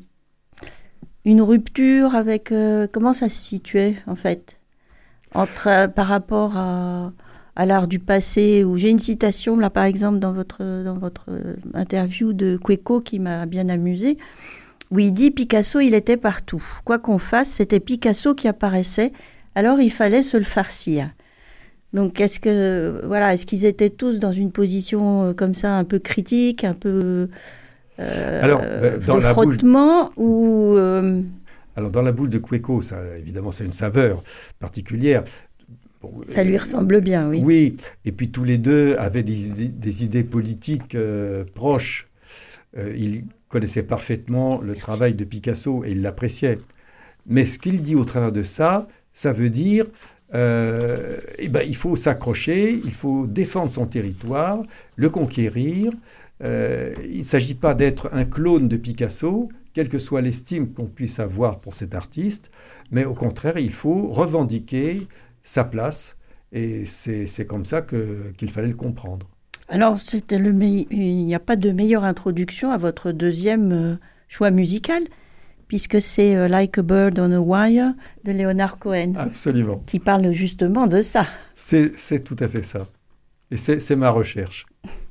une rupture avec... euh, comment ça se situait, en fait, entre, euh, par rapport à, à l'art du passé, où j'ai une citation, là, par exemple, dans votre, dans votre euh, interview de Cueco qui m'a bien amusée, où il dit « Picasso, il était partout. Quoi qu'on fasse, c'était Picasso qui apparaissait, alors il fallait se le farcir. » Donc, est-ce que, voilà, est-ce qu'ils étaient tous dans une position euh, comme ça, un peu critique, un peu euh, Alors, euh, dans de la bouche- frottement, ou... euh, Alors, dans la bouche de Cueco, ça, évidemment, c'est une saveur particulière. Bon, ça lui euh, ressemble bien, oui. Oui, et puis tous les deux avaient des idées, des idées politiques euh, proches. Euh, ils connaissaient parfaitement le travail de Picasso et ils l'appréciaient. Mais ce qu'il dit au travers de ça, ça veut dire euh, eh ben, il faut s'accrocher, il faut défendre son territoire, le conquérir. Euh, il ne s'agit pas d'être un clone de Picasso, quelle que soit l'estime qu'on puisse avoir pour cet artiste, mais au contraire, il faut revendiquer sa place. Et c'est c'est comme ça que, qu'il fallait le comprendre. Alors, c'était le me- il n'y a pas de meilleure introduction à votre deuxième euh, choix musical, puisque c'est euh, Like a Bird on a Wire de Leonard Cohen, Absolument. qui parle justement de ça. C'est c'est tout à fait ça. Et c'est c'est ma recherche.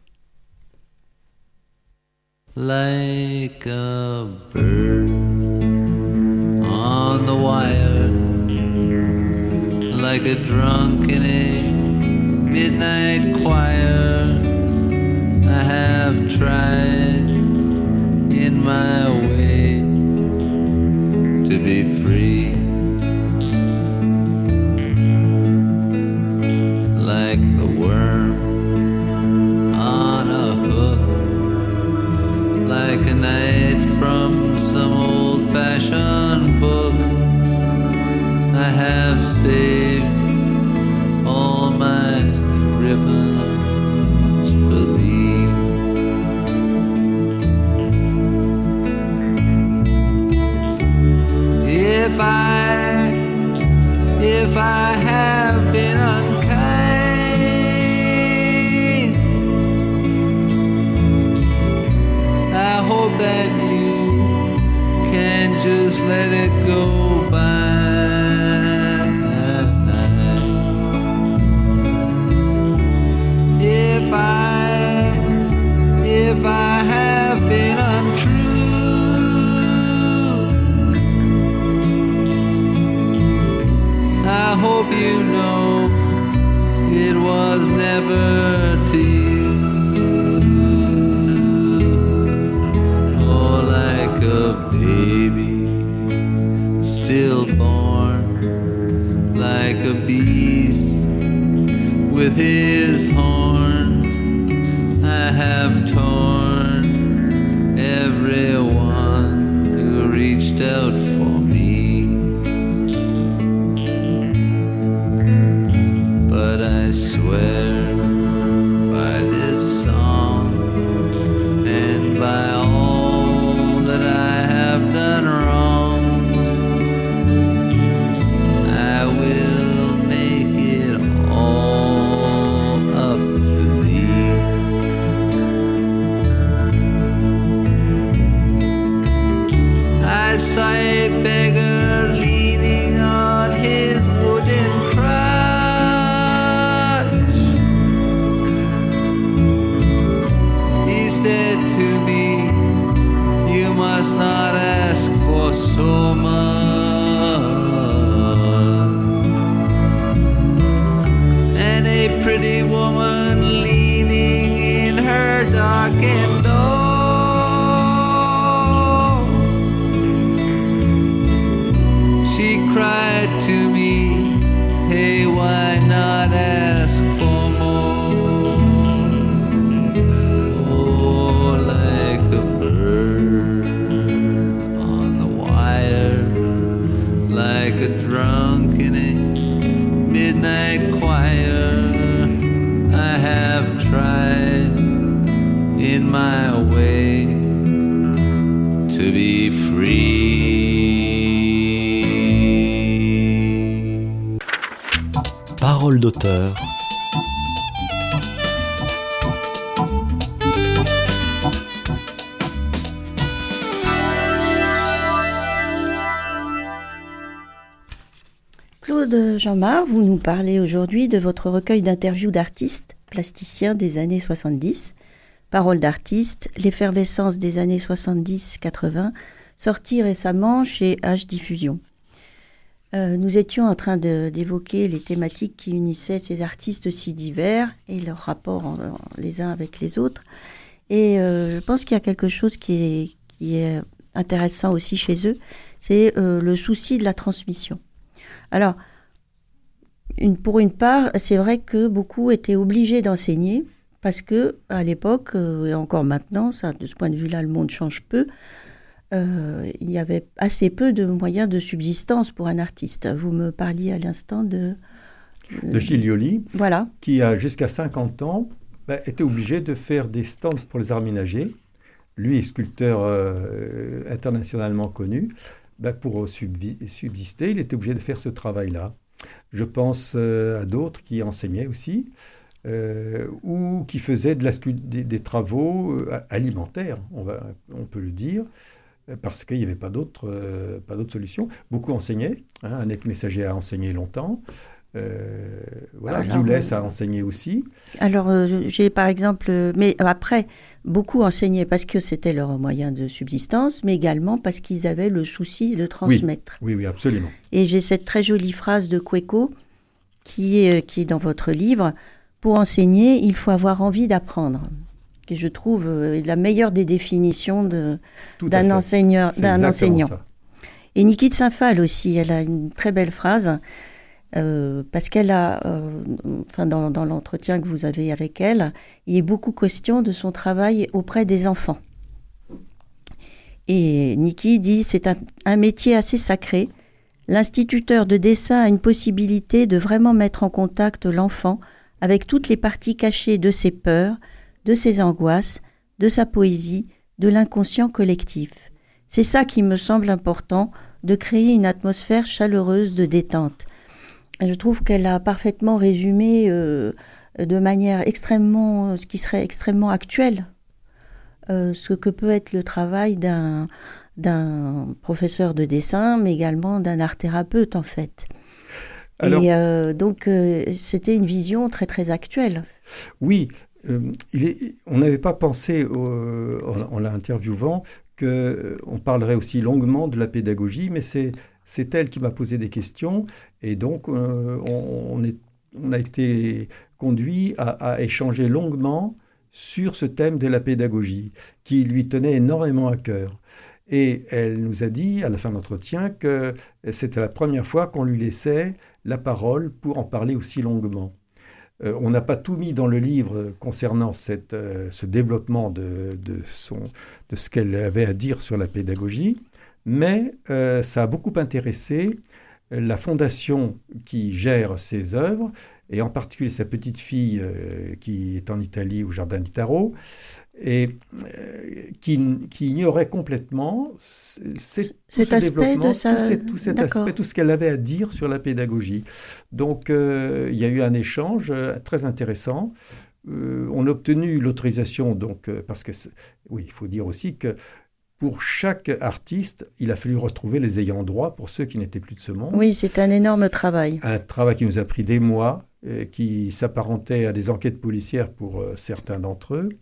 Like a bird on the wire, like a drunk in a midnight choir. I have tried in my way to be free, like the worm on a hook, like a night from have saved all my ribbons for thee. If I, if I have been unkind, I hope that you can just let it go by. If I, if I have been untrue, I hope you know it was never to you. Oh, like a baby stillborn, like a beast with his horn, I have torn everyone who reached out for me. But I swear by this song and by all that I have done wrong, I will make it all up to thee. I saw a beggar leaning on his wooden crutch. He said to me, you must not ask for so much. And a pretty woman leaning in her darkened door, she cried to me, hey, why not ask for more? Oh, like a bird on the wire, like a drunk in a midnight choir, I have tried in my way to be free. Parole d'auteur. Claude Jeanmar, vous nous parlez aujourd'hui de votre recueil d'interviews d'artistes plasticiens des années soixante-dix, Paroles d'artistes, l'effervescence des années soixante-dix quatre-vingts, sorti récemment chez H Diffusion. Euh, nous étions en train de, d'évoquer les thématiques qui unissaient ces artistes si divers et leurs rapports en, en, les uns avec les autres. Et euh, je pense qu'il y a quelque chose qui est, qui est intéressant aussi chez eux, c'est euh, le souci de la transmission. Alors, une, pour une part, c'est vrai que beaucoup étaient obligés d'enseigner parce que à l'époque, euh, et encore maintenant, ça, de ce point de vue-là, le monde change peu, euh, il y avait assez peu de moyens de subsistance pour un artiste. Vous me parliez à l'instant de... de Gilles Yoli, voilà. Qui a jusqu'à cinquante ans bah, était obligé de faire des stands pour les arts ménagers. Lui, sculpteur euh, internationalement connu, bah, pour subvi- subsister, il était obligé de faire ce travail-là. Je pense euh, à d'autres qui enseignaient aussi, euh, ou qui faisaient de la scu- des, des travaux euh, alimentaires, on, va, on peut le dire, parce qu'il n'y avait pas d'autres euh, pas d'autres solutions. Beaucoup enseignaient, hein, Annette Messager a enseigné longtemps, euh, voilà, Guiulès a enseigné aussi. Alors, euh, j'ai par exemple, euh, mais après, beaucoup enseignaient parce que c'était leur moyen de subsistance, mais également parce qu'ils avaient le souci de transmettre. Oui, oui, oui, absolument. Et j'ai cette très jolie phrase de Cueco qui est, qui est dans votre livre. Pour enseigner, il faut avoir envie d'apprendre. Que je trouve euh, la meilleure des définitions de, d'un, enseigneur, d'un enseignant. Ça. Et Niki de Saint-Phal aussi, elle a une très belle phrase. Euh, parce qu'elle a, euh, enfin dans, dans l'entretien que vous avez avec elle, il est beaucoup question de son travail auprès des enfants. Et Niki dit, c'est un, un métier assez sacré. L'instituteur de dessin a une possibilité de vraiment mettre en contact l'enfant avec toutes les parties cachées de ses peurs, de ses angoisses, de sa poésie, de l'inconscient collectif. C'est ça qui me semble important, de créer une atmosphère chaleureuse de détente. Je trouve qu'elle a parfaitement résumé euh, de manière extrêmement, ce qui serait extrêmement actuel, euh, ce que peut être le travail d'un, d'un professeur de dessin, mais également d'un art-thérapeute en fait. Alors, et euh, donc euh, c'était une vision très très actuelle. Oui, euh, il est, on n'avait pas pensé euh, en, en l'interviewant qu'on parlerait aussi longuement de la pédagogie, mais c'est, c'est elle qui m'a posé des questions et donc euh, on, on, est, on a été conduit à, à échanger longuement sur ce thème de la pédagogie qui lui tenait énormément à cœur. Et elle nous a dit à la fin de l'entretien que c'était la première fois qu'on lui laissait la parole pour en parler aussi longuement. Euh, on n'a pas tout mis dans le livre concernant cette, euh, ce développement de, de, son, de ce qu'elle avait à dire sur la pédagogie, mais euh, ça a beaucoup intéressé la fondation qui gère ses œuvres, et en particulier sa petite fille euh, qui est en Italie au Jardin du Tarot, et euh, qui, qui ignorait complètement c- c- tout ce développement, sa... tout, cet, tout cet aspect, tout ce qu'elle avait à dire sur la pédagogie. Donc euh, il y a eu un échange euh, très intéressant. Euh, on a obtenu l'autorisation, donc, euh, parce que, oui, il faut dire aussi que pour chaque artiste, il a fallu retrouver les ayants droit pour ceux qui n'étaient plus de ce monde. Oui, c'est un énorme travail. Un travail qui nous a pris des mois, euh, qui s'apparentait à des enquêtes policières pour euh, certains d'entre eux.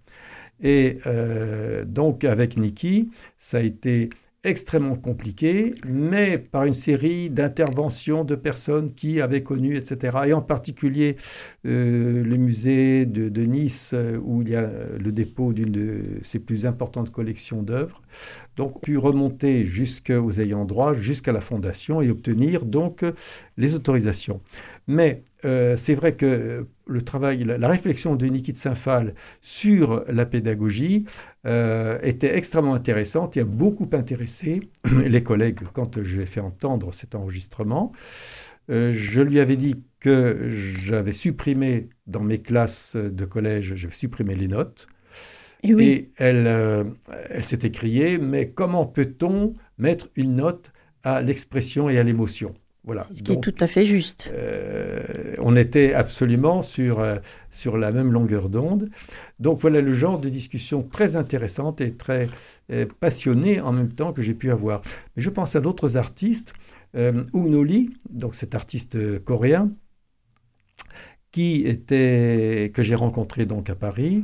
Et euh, donc, avec Niki, ça a été extrêmement compliqué, mais par une série d'interventions de personnes qui avaient connu, et cetera. Et en particulier, euh, le musée de, de Nice, où il y a le dépôt d'une de ses plus importantes collections d'œuvres. Donc, pu remonter jusqu'aux ayants droit, jusqu'à la fondation et obtenir donc les autorisations. Mais euh, c'est vrai que le travail, la, la réflexion de Niki de Saint-Phal sur la pédagogie euh, était extrêmement intéressante et a beaucoup intéressé les collègues quand j'ai fait entendre cet enregistrement. Euh, je lui avais dit que j'avais supprimé dans mes classes de collège, j'avais supprimé les notes. Et, oui. et elle, euh, elle s'est écriée, mais comment peut-on mettre une note à l'expression et à l'émotion ? Voilà. Ce qui Donc, est tout à fait juste. Euh, on était absolument sur, euh, sur la même longueur d'onde. Donc voilà le genre de discussion très intéressante et très euh, passionnée en même temps que j'ai pu avoir. Mais je pense à d'autres artistes. Euh, Ung-No Lee, donc cet artiste euh, coréen, qui était, que j'ai rencontré donc à Paris.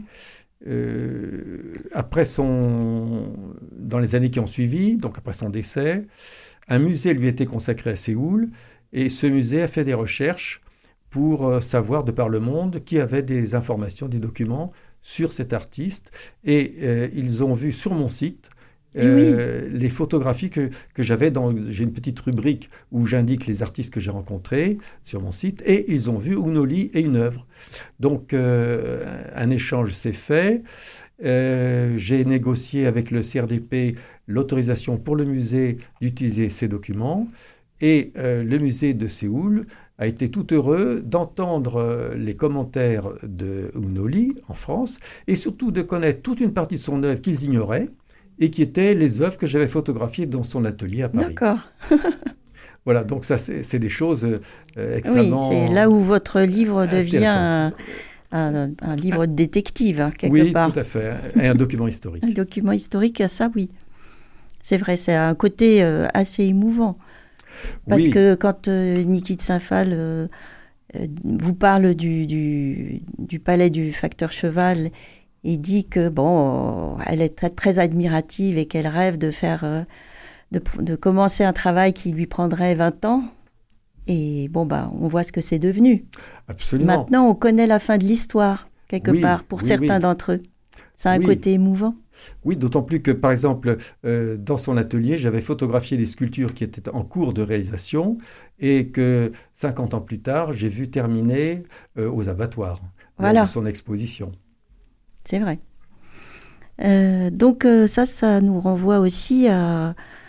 Euh, après son, dans les années qui ont suivi, donc après son décès, un musée lui était consacré à Séoul et ce musée a fait des recherches pour euh, savoir de par le monde qui avait des informations, des documents sur cet artiste et euh, ils ont vu sur mon site euh, oui. les photographies que, que j'avais dans, j'ai une petite rubrique où j'indique les artistes que j'ai rencontrés sur mon site et ils ont vu Ung-No Lee et une œuvre. Donc euh, un échange s'est fait. Euh, j'ai négocié avec le C R D P l'autorisation pour le musée d'utiliser ces documents et euh, le musée de Séoul a été tout heureux d'entendre euh, les commentaires de Ung-No Lee en France et surtout de connaître toute une partie de son œuvre qu'ils ignoraient et qui étaient les œuvres que j'avais photographiées dans son atelier à Paris. D'accord. Voilà, donc ça c'est, c'est des choses euh, extrêmement... Oui, c'est là où votre livre devient un, un, un livre de détective, hein, quelque oui, part. Oui, tout à fait, et un document historique. Un document historique, ça oui. C'est vrai, c'est un côté euh, assez émouvant. Parce oui. que quand euh, Niki de Saint-Phal euh, euh, vous parle du, du, du palais du facteur cheval et dit que, bon, euh, elle est très, très admirative et qu'elle rêve de faire, euh, de, de commencer un travail qui lui prendrait vingt ans. Et bon, bah, on voit ce que c'est devenu. Absolument. Maintenant, on connaît la fin de l'histoire, quelque oui, part, pour oui, certains oui. d'entre eux. C'est un oui. côté émouvant. Oui, d'autant plus que, par exemple, euh, dans son atelier, j'avais photographié des sculptures qui étaient en cours de réalisation et que, cinquante ans plus tard, j'ai vu terminer euh, aux abattoirs voilà. lors de son exposition. C'est vrai. Euh, donc euh, ça, ça nous renvoie aussi à,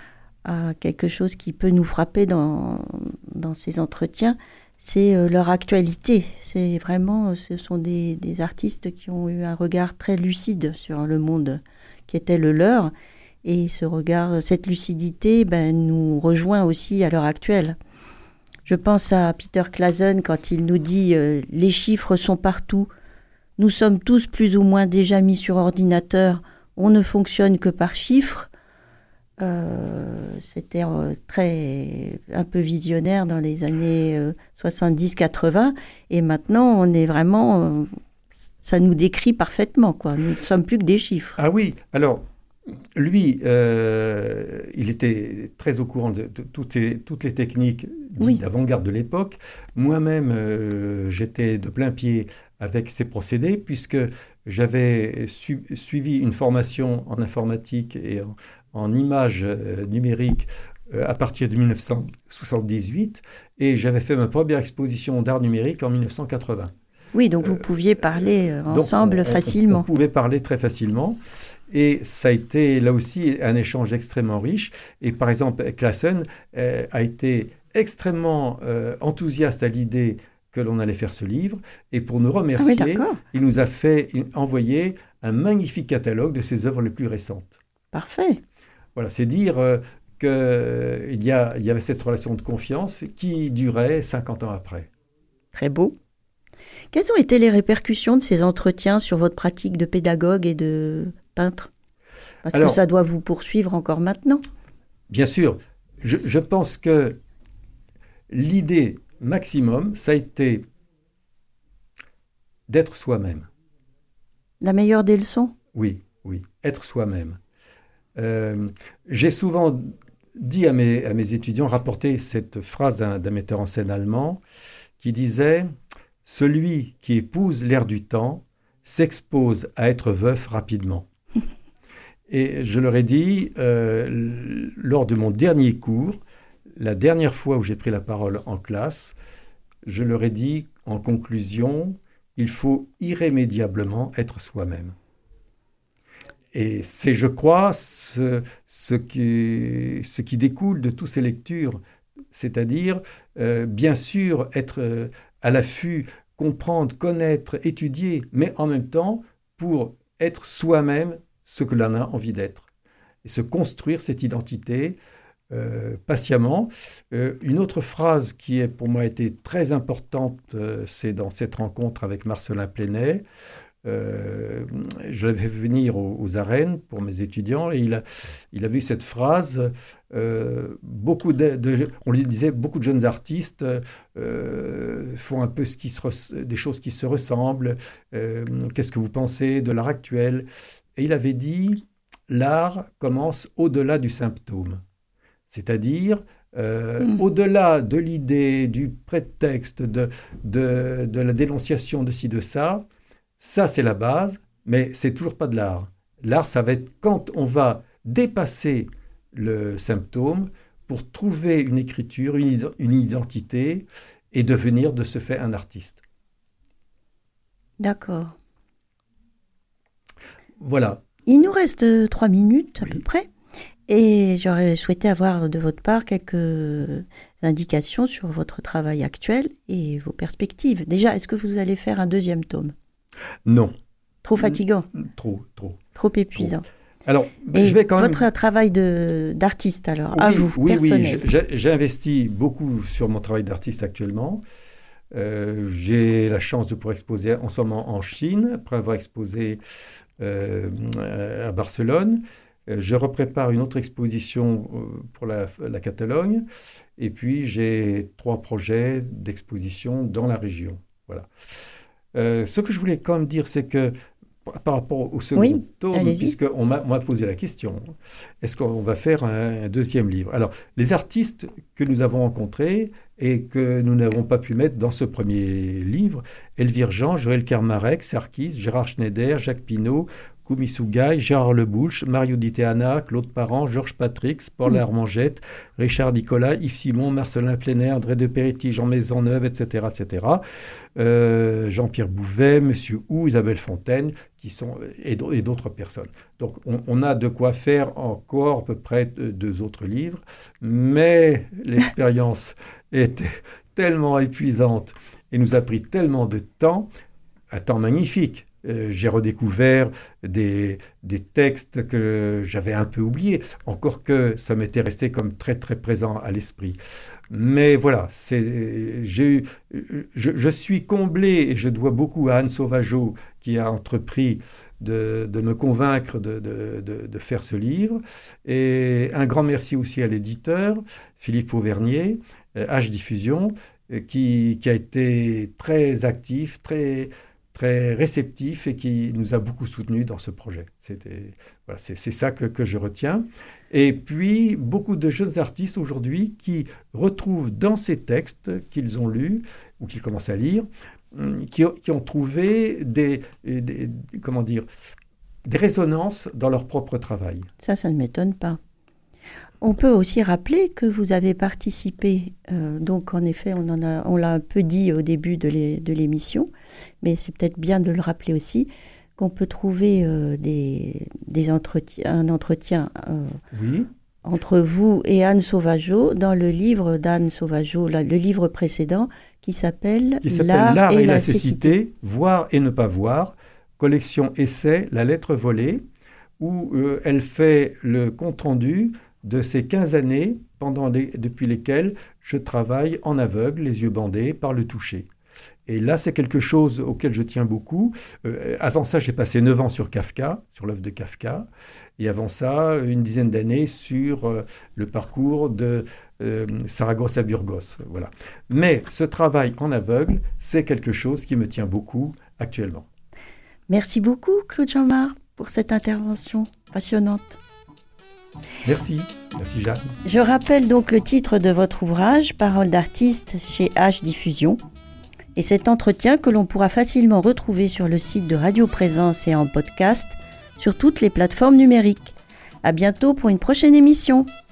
à quelque chose qui peut nous frapper dans, dans ces entretiens, c'est euh, leur actualité. C'est vraiment, ce sont des, des artistes qui ont eu un regard très lucide sur le monde qui était le leur. Et ce regard, cette lucidité ben, nous rejoint aussi à l'heure actuelle. Je pense à Peter Claesen quand il nous dit euh, « Les chiffres sont partout. Nous sommes tous plus ou moins déjà mis sur ordinateur. On ne fonctionne que par chiffres. » Euh, c'était euh, très un peu visionnaire dans les années euh, soixante-dix quatre-vingts et maintenant on est vraiment euh, ça nous décrit parfaitement quoi. Nous ne sommes plus que des chiffres. Ah oui, alors lui euh, il était très au courant de, de toutes, ces, toutes les techniques dites Oui. d'avant-garde de l'époque. Moi-même euh, j'étais de plein pied avec ces procédés puisque j'avais su, suivi une formation en informatique et en en images euh, numériques euh, à partir de mille neuf cent soixante-dix-huit et j'avais fait ma première exposition d'art numérique en mille neuf cent quatre-vingts. Oui, donc vous Euh, pouviez parler euh, ensemble donc on, on, facilement. On pouvait parler très facilement et ça a été là aussi un échange extrêmement riche. Et par exemple, Claesen euh, a été extrêmement euh, enthousiaste à l'idée que l'on allait faire ce livre et pour nous remercier, Ah oui, d'accord. il nous a fait envoyer un magnifique catalogue de ses œuvres les plus récentes. Parfait. Voilà, c'est dire euh, qu'il y, a, il y avait cette relation de confiance qui durait cinquante ans après. Très beau. Quelles ont été les répercussions de ces entretiens sur votre pratique de pédagogue et de peintre? Parce Alors, que ça doit vous poursuivre encore maintenant. Bien sûr, je, je pense que l'idée maximum, ça a été d'être soi-même. La meilleure des leçons? Oui, oui, être soi-même. Euh, j'ai souvent dit à mes, à mes étudiants, rapporté cette phrase d'un, d'un metteur en scène allemand qui disait « Celui qui épouse l'air du temps s'expose à être veuf rapidement ». Et je leur ai dit, euh, lors de mon dernier cours, la dernière fois où j'ai pris la parole en classe, je leur ai dit en conclusion, il faut irrémédiablement être soi-même. Et c'est, je crois, ce, ce, qui, ce qui découle de toutes ces lectures, c'est-à-dire, euh, bien sûr, être euh, à l'affût, comprendre, connaître, étudier, mais en même temps, pour être soi-même ce que l'on a envie d'être, et se construire cette identité euh, patiemment. Euh, une autre phrase qui, est, pour moi, a été très importante, euh, c'est dans cette rencontre avec Marcelin Plenay. Euh, je l'avais fait venir aux, aux arènes pour mes étudiants et il a, il a vu cette phrase. Euh, beaucoup de, de, on lui disait beaucoup de jeunes artistes euh, font un peu ce qui se, des choses qui se ressemblent. Euh, qu'est-ce que vous pensez de l'art actuel? Et il avait dit l'art commence au-delà du symptôme, c'est-à-dire Euh, mmh. au-delà de l'idée, du prétexte, de, de, de la dénonciation de ci, de ça. Ça, c'est la base, mais c'est toujours pas de l'art. L'art, ça va être quand on va dépasser le symptôme pour trouver une écriture, une, une identité et devenir de ce fait un artiste. D'accord. Voilà. Il nous reste trois minutes à Oui. peu près. Et j'aurais souhaité avoir de votre part quelques indications sur votre travail actuel et vos perspectives. Déjà, est-ce que vous allez faire un deuxième tome? Non. Trop fatigant? Trop, trop. Trop épuisant. Trop. Alors, et je vais quand votre même... travail de, d'artiste, alors, oui, à vous, oui, personnel. Oui, j'ai, j'ai investi beaucoup sur mon travail d'artiste actuellement. Euh, j'ai la chance de pouvoir exposer en ce moment en Chine, après avoir exposé euh, à Barcelone. Je reprépare une autre exposition pour la, la Catalogne. Et puis, j'ai trois projets d'exposition dans la région. Voilà. Euh, ce que je voulais quand même dire, c'est que par rapport au second oui, tome, puisqu'on m'a, on m'a posé la question, est-ce qu'on va faire un, un deuxième livre? Alors, les artistes que nous avons rencontrés et que nous n'avons pas pu mettre dans ce premier livre, Elvire Jean, Joël Kermarek, Sarkis, Gérard Schneider, Jacques Pinault, Koumi Sougaï, Gérard Lebouche, Mario Di Teana, Claude Parent, Georges Patrix, Paul mmh. Armangette, Richard Nicolas, Yves Simon, Marcelin Plénaire, André de Peretti, Jean Maisonneuve, et cetera, et cetera. Euh, Jean-Pierre Bouvet, Monsieur Hou, Isabelle Fontaine, qui sont, et d'autres personnes. Donc on, on a de quoi faire encore à peu près deux autres livres, mais l'expérience était tellement épuisante et nous a pris tellement de temps, un temps magnifique. Euh, j'ai redécouvert des, des textes que j'avais un peu oubliés, encore que ça m'était resté comme très très présent à l'esprit. Mais voilà, c'est, j'ai eu, je, je suis comblé et je dois beaucoup à Anne Sauvageau qui a entrepris de, de me convaincre de, de, de, de faire ce livre. Et un grand merci aussi à l'éditeur, Philippe Auvernier, H Diffusion, qui, qui a été très actif, très... très réceptif et qui nous a beaucoup soutenus dans ce projet. C'était, voilà, c'est, c'est ça que, que je retiens. Et puis, beaucoup de jeunes artistes aujourd'hui qui retrouvent dans ces textes qu'ils ont lus ou qu'ils commencent à lire, qui, qui ont trouvé des, des, comment dire, des résonances dans leur propre travail. Ça, ça ne m'étonne pas. On peut aussi rappeler que vous avez participé, euh, donc en effet, on, en a, on l'a un peu dit au début de, l'é, de l'émission, mais c'est peut-être bien de le rappeler aussi, qu'on peut trouver euh, des, des entretiens, un entretien euh, oui. entre vous et Anne Sauvageau dans le livre d'Anne Sauvageau, la, le livre précédent qui s'appelle, qui s'appelle L'art, L'art et, et la cécité. cécité, voir et ne pas voir, collection essai, La lettre volée, où euh, elle fait le compte-rendu de ces quinze années pendant les, depuis lesquelles je travaille en aveugle, les yeux bandés, par le toucher. Et là, c'est quelque chose auquel je tiens beaucoup. Euh, avant ça, j'ai passé neuf ans sur Kafka, sur l'œuvre de Kafka. Et avant ça, une dizaine d'années sur euh, le parcours de euh, Saragosse à Burgos. Voilà. Mais ce travail en aveugle, c'est quelque chose qui me tient beaucoup actuellement. Merci beaucoup, Claude Jeanmar, pour cette intervention passionnante. Merci, merci Jeanne. Je rappelle donc le titre de votre ouvrage, Paroles d'artiste chez H Diffusion. Et cet entretien que l'on pourra facilement retrouver sur le site de Radio Présence et en podcast sur toutes les plateformes numériques. À bientôt pour une prochaine émission.